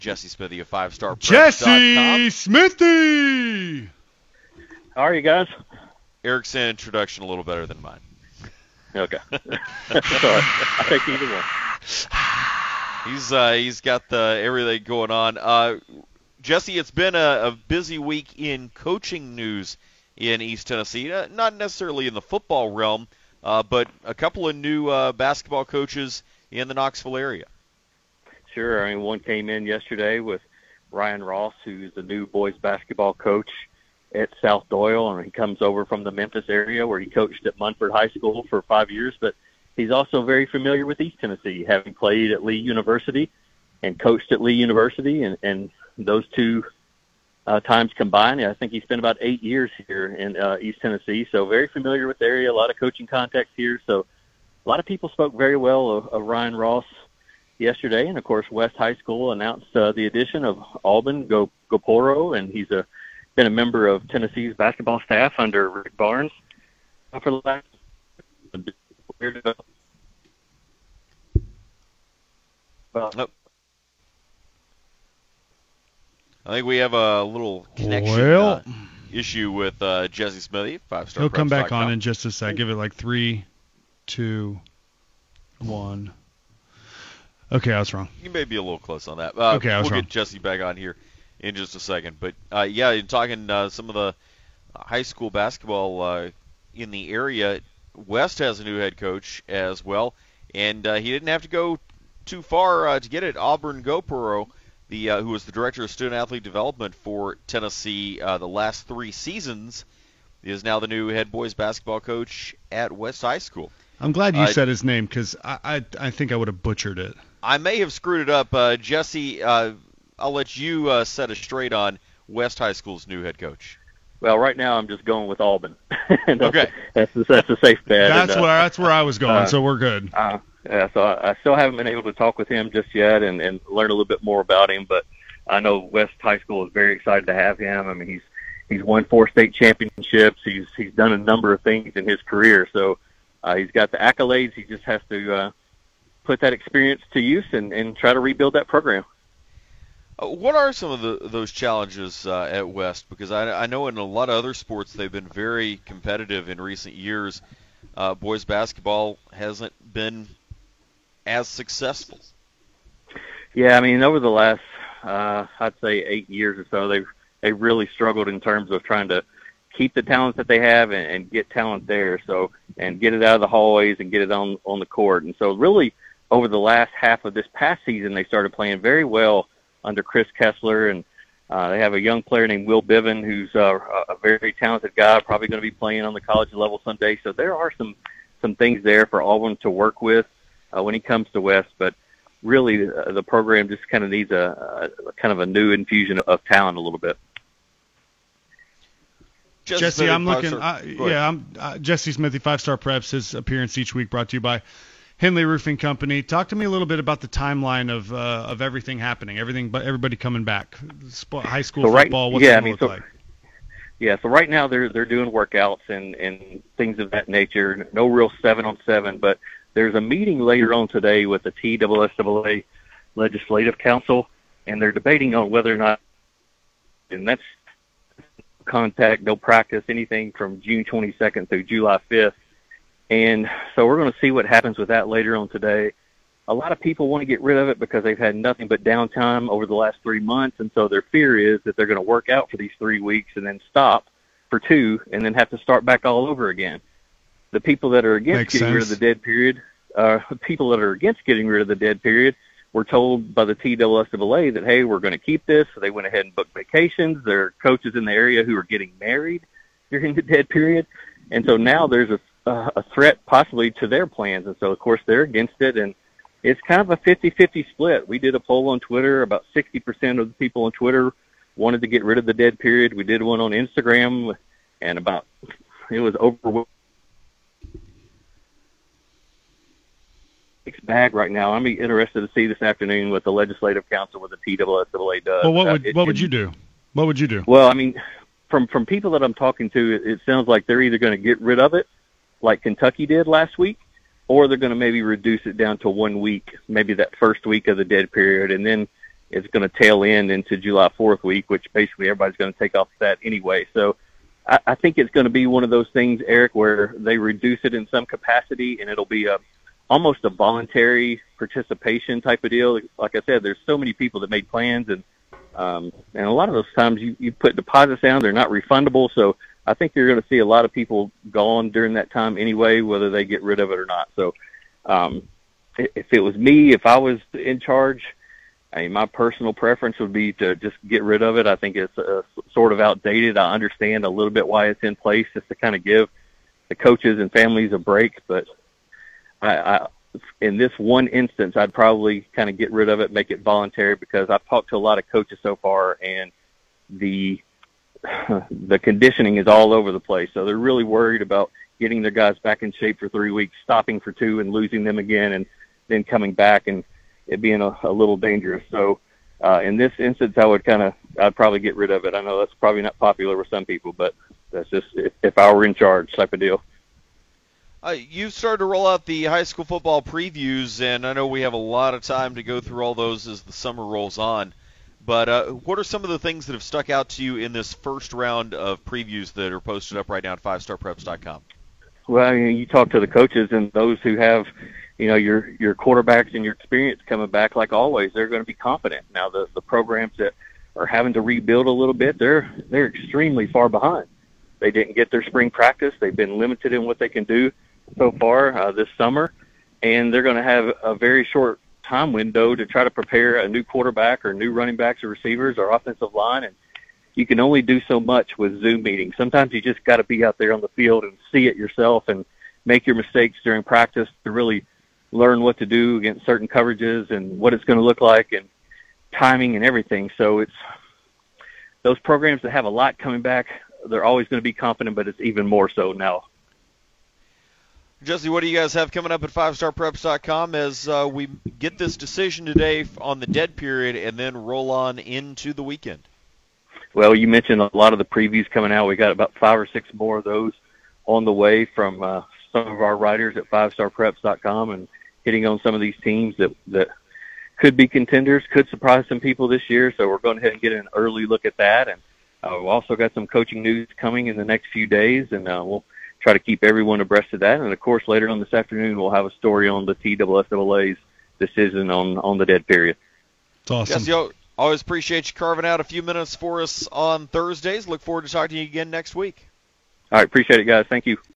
Jesse Smithy of 5StarPreps.com. Jesse Smithy! How are you guys? Eric's introduction a little better than mine. Okay. Sorry. I'll take either one. He's got everything going on. Jesse, it's been a busy week in coaching news in East Tennessee. Not necessarily in the football realm, but a couple of new basketball coaches in the Knoxville area. Sure. I mean, one came in yesterday with Ryan Ross, who's the new boys basketball coach at South Doyle, and he comes over from the Memphis area where he coached at Munford High School for 5 years, but he's also very familiar with East Tennessee, having played at Lee University and coached at Lee University, and those two times combined, I think he spent about 8 years here in East Tennessee, so very familiar with the area, a lot of coaching contacts here, so a lot of people spoke very well of Ryan Ross yesterday, and of course West High School announced the addition of Alban Goporo, and he's been a member of Tennessee's basketball staff under Rick Barnes for the last year. I think we have a little connection issue with Jesse Smithy, 5StarPreps.com. He'll come back on in just a sec. Give it like 3, 2, 1. Okay, I was wrong. You may be a little close on that. Okay, I was wrong. We'll get Jesse back on here in just a second. But, yeah, in talking some of the high school basketball in the area, West has a new head coach as well, and he didn't have to go too far to get it. Alban Goporo, who was the director of student-athlete development for Tennessee the last 3 seasons, is now the new head boys basketball coach at West High School. I'm glad you said his name because I think I would have butchered it. I may have screwed it up. Jesse, I'll let you set us straight on West High School's new head coach. Well, right now I'm just going with Alban. Okay. That's a safe bet. That's where I was going, so we're good. Yeah, so I still haven't been able to talk with him just yet and learn a little bit more about him, but I know West High School is very excited to have him. I mean, he's won 4 state championships. He's done a number of things in his career, so he's got the accolades. He just has to put that experience to use and try to rebuild that program. What are some of those challenges at West? Because I know in a lot of other sports they've been very competitive in recent years. Boys basketball hasn't been as successful. Yeah, I mean, over the last, I'd say 8 years or so, they've really struggled in terms of trying to keep the talents that they have and get talent there, so and get it out of the hallways and get it on the court. And so really over the last half of this past season, they started playing very well under Chris Kessler, and they have a young player named Will Biven who's a very talented guy, probably going to be playing on the college level someday. So there are some things there for Alban to work with when he comes to West, but really the program just kind of needs a kind of a new infusion of talent a little bit. Jesse, I'm looking. I'm Jesse Smithy, 5-Star Preps. His appearance each week brought to you by Henley Roofing Company. Talk to me a little bit about the timeline of everything happening, everybody coming back, high school football. What's it look like? Yeah, so right now they're doing workouts and things of that nature. No real 7-on-7, but there's a meeting later on today with the TSSAA Legislative Council, and they're debating on whether or not, and that's contact, no practice, anything from June 22nd through July 5th. And so we're going to see what happens with that later on today. A lot of people want to get rid of it because they've had nothing but downtime over the last 3 months, and so their fear is that they're going to work out for these 3 weeks and then stop for 2 and then have to start back all over again. The people that are against getting rid of the dead period, were told by the TSSAA that, hey, we're going to keep this. So they went ahead and booked vacations. There are coaches in the area who are getting married during the dead period. And so now there's a threat possibly to their plans. And so, of course, they're against it. And it's kind of a 50-50 split. We did a poll on Twitter. About 60% of the people on Twitter wanted to get rid of the dead period. We did one on Instagram, and it was overwhelming. Mixed bag right now. I'm interested to see this afternoon what the Legislative Council with the TSSAA does. Well, what would you do? What would you do? Well, I mean, from people that I'm talking to, it sounds like they're either going to get rid of it, like Kentucky did last week, or they're going to maybe reduce it down to 1 week, maybe that first week of the dead period, and then it's going to tail end into July 4th week, which basically everybody's going to take off that anyway. So I think it's going to be one of those things, Eric, where they reduce it in some capacity, and it'll be almost a voluntary participation type of deal. Like I said, there's so many people that made plans, and a lot of those times you put deposits down, they're not refundable. So I think you're going to see a lot of people gone during that time anyway, whether they get rid of it or not. So if it was me, if I was in charge, I mean, my personal preference would be to just get rid of it. I think it's sort of outdated. I understand a little bit why it's in place, just to kind of give the coaches and families a break. But I in this one instance, I'd probably kind of get rid of it, make it voluntary, because I've talked to a lot of coaches so far, and the conditioning is all over the place. So they're really worried about getting their guys back in shape for 3 weeks, stopping for 2 and losing them again, and then coming back and it being a little dangerous. So in this instance, I'd probably get rid of it. I know that's probably not popular with some people, but that's just if I were in charge type of deal. You've started to roll out the high school football previews, and I know we have a lot of time to go through all those as the summer rolls on. But what are some of the things that have stuck out to you in this first round of previews that are posted up right now at 5starpreps.com? Well, I mean, you talk to the coaches and those who have, your quarterbacks and your experience coming back, like always, they're going to be confident. Now, the programs that are having to rebuild a little bit, they're extremely far behind. They didn't get their spring practice. They've been limited in what they can do so far this summer, and they're going to have a very short time window to try to prepare a new quarterback or new running backs or receivers or offensive line, and you can only do so much with Zoom meetings. Sometimes you just got to be out there on the field and see it yourself and make your mistakes during practice to really learn what to do against certain coverages and what it's going to look like and timing and everything. So it's those programs that have a lot coming back, they're always going to be confident, but it's even more so now. Jesse, what do you guys have coming up at 5starpreps.com as we get this decision today on the dead period and then roll on into the weekend? Well, you mentioned a lot of the previews coming out. We got about 5 or 6 more of those on the way from some of our writers at 5starpreps.com, and hitting on some of these teams that could be contenders, could surprise some people this year. So we're going ahead and get an early look at that. And we've also got some coaching news coming in the next few days, and we'll try to keep everyone abreast of that. And, of course, later on this afternoon, we'll have a story on the TSSAA's decision on the dead period. It's awesome. Jesse, always appreciate you carving out a few minutes for us on Thursdays. Look forward to talking to you again next week. All right, appreciate it, guys. Thank you.